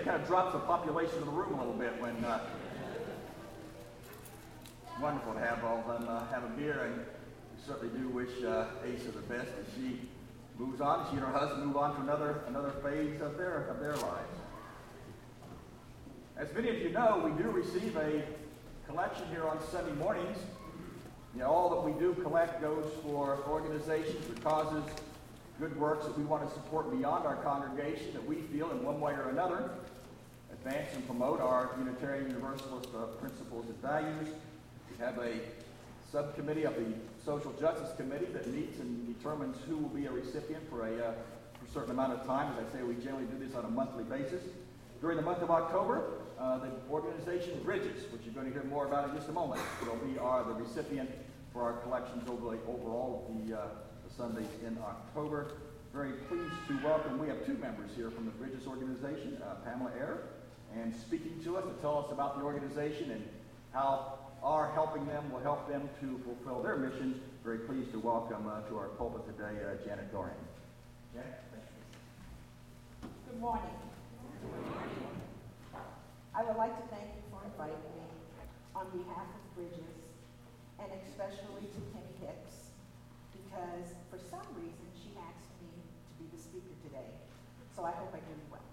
it kind of drops the population of the room a little bit when wonderful to have all of them have a beer, and we certainly do wish Asa the best as she moves on. She and her husband move on to another phase of their lives. As many of you know, we do receive a collection here on Sunday mornings. You know, all that we do collect goes for organizations or causes, good works that we want to support beyond our congregation that we feel in one way or another advance and promote our Unitarian Universalist principles and values. We have a subcommittee of the Social Justice Committee that meets and determines who will be a recipient for a certain amount of time. As I say, we generally do this on a monthly basis. During the month of October, the organization Bridges, which you're going to hear more about in just a moment, will be the recipient for our collections overall of the Sundays in October. Very pleased to welcome, we have two members here from the Bridges organization, Pamela Eyre, and speaking to us to tell us about the organization and how our helping them will help them to fulfill their mission. Very pleased to welcome to our pulpit today, Janet Dorian. Janet, thank you. Good morning. I would like to thank you for inviting me on behalf of Bridges, and especially to Penny Hicks, because for some reason she asked me to be the speaker today, so I hope I do well.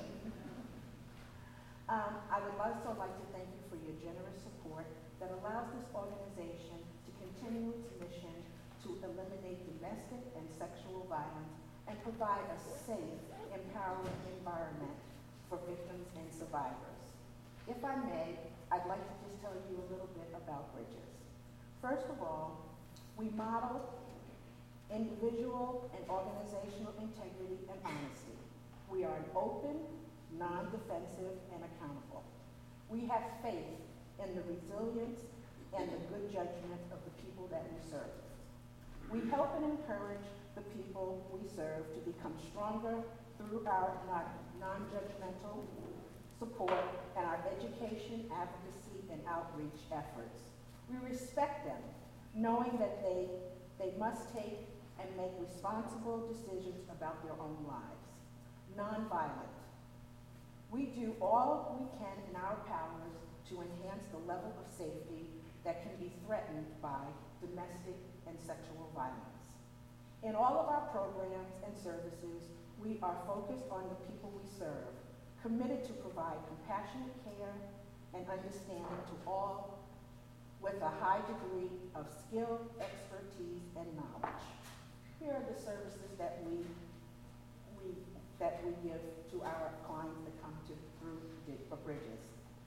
I would also like to thank you for your generous support that allows this organization to continue its mission to eliminate domestic and sexual violence and provide a safe, empowering environment for victims and survivors. If I may, I'd like to just tell you a little bit about Bridges. First of all, we model individual and organizational integrity and honesty. We are open, non-defensive, and accountable. We have faith in the resilience and the good judgment of the people that we serve. We help and encourage the people we serve to become stronger through our non-judgmental support and our education, advocacy, and outreach efforts. We respect them, knowing that they must take and make responsible decisions about their own lives. Nonviolent. We do all we can in our powers to enhance the level of safety that can be threatened by domestic and sexual violence. In all of our programs and services, we are focused on the people we serve, committed to provide compassionate care and understanding to all with a high degree of skill, expertise, and knowledge. Here are the services that we give to our clients that come through Bridges.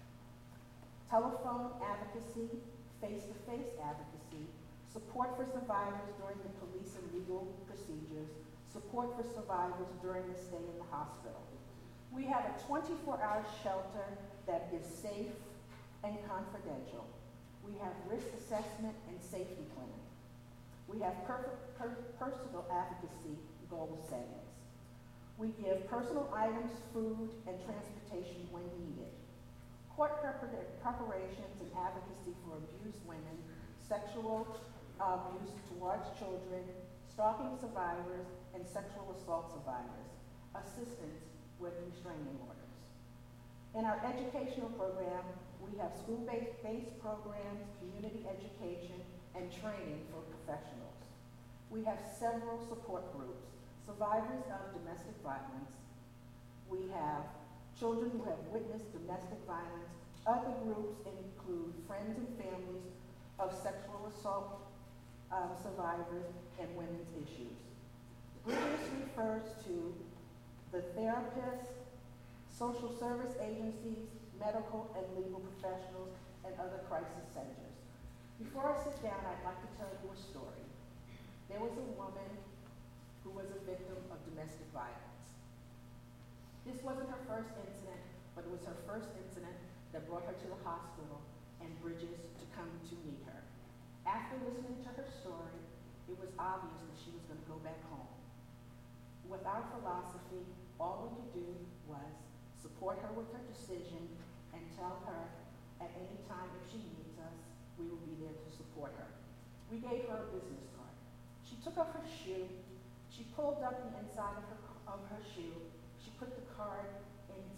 Telephone advocacy, face-to-face advocacy, support for survivors during the police and legal procedures, support for survivors during the stay in the hospital. We have a 24-hour shelter that is safe and confidential. We have risk assessment and safety planning. We have personal advocacy goal settings. We give personal items, food, and transportation when needed. Court preparations and advocacy for abused women, sexual abuse towards children, stalking survivors, and sexual assault survivors. Assistance with restraining orders. In our educational program, we have school-based programs, community education, and training for professionals. We have several support groups. Survivors of domestic violence. We have children who have witnessed domestic violence. Other groups include friends and families of sexual assault survivors and women's issues. Bridges refers to the therapists, social service agencies, medical and legal professionals, and other crisis centers. Before I sit down, I'd like to tell you a story. There was a woman who was a victim of domestic violence. This wasn't her first incident, but it was her first incident that brought her to the hospital and Bridges to come to meet her. After listening to her story, it was obvious that she was going to go back home. With our philosophy, all we could do was support her with her decision and tell her at any time if she needs us, we will be there to support her. We gave her a business card. She took off her shoe. She pulled up the inside of her shoe. She put the card inside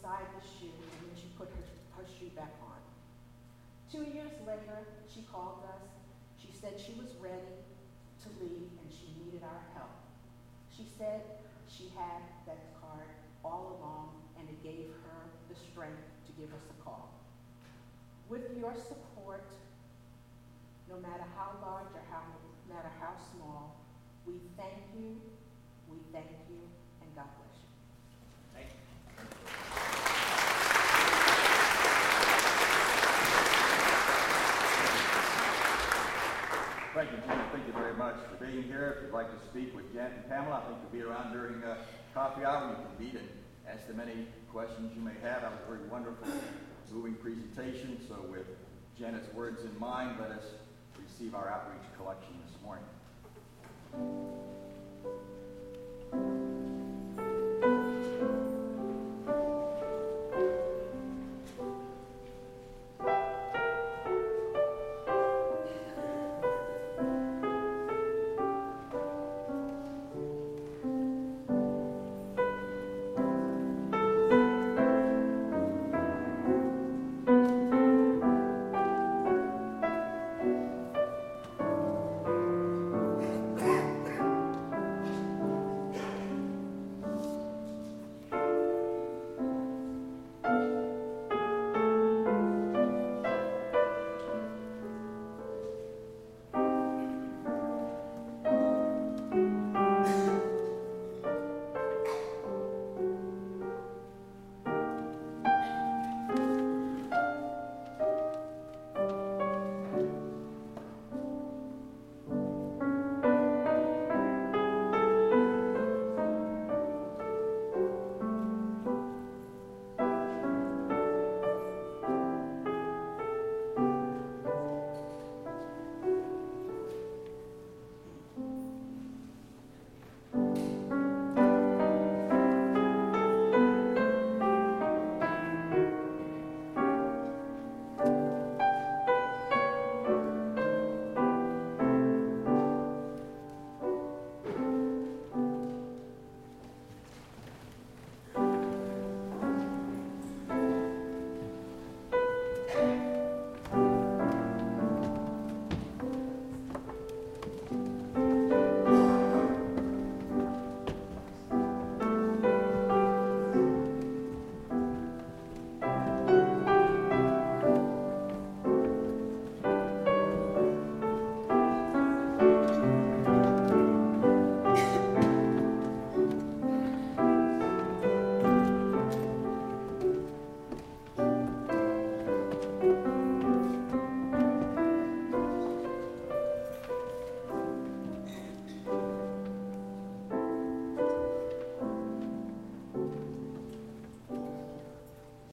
inside the shoe, and then she put her shoe back on. 2 years later, she called us. She said she was ready to leave and she needed our help. She said she had that card all along and it gave her the strength to give us a call. With your support, no matter how large or no matter how small, we thank you, and God bless you. Thank you. Thank you, Jen. Thank you very much for being here. If you'd like to speak with Jen and Pamela, I think you'll be around during coffee hour. You can meet and ask them any questions you may have. That was a very wonderful, moving presentation. So with Janet's words in mind, let us receive our outreach collection this morning.